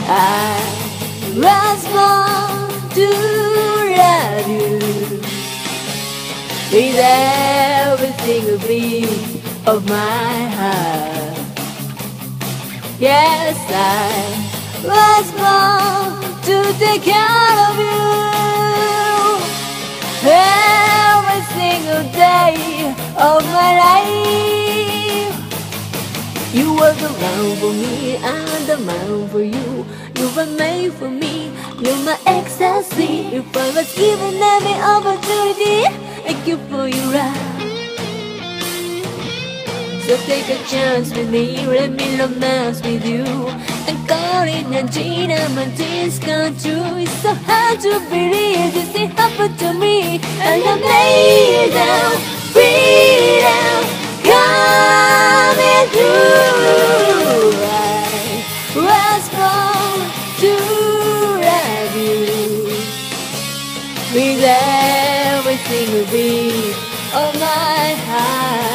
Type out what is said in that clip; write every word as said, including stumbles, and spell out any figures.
I was born to love you with every single beat of my heart. Yes, I was born to take care of you every single day of my life. You were the man for me, I'm the man for you. You were made for me, you're my ecstasy. If I was given any opportunity, thank you for your love. So take a chance with me, let me romance with you. And call it Angina, my dreams come true. It's so hard to believe this thing happened to me. And I made it out, freedom coming through. I was born to love you with every single beat of my heart.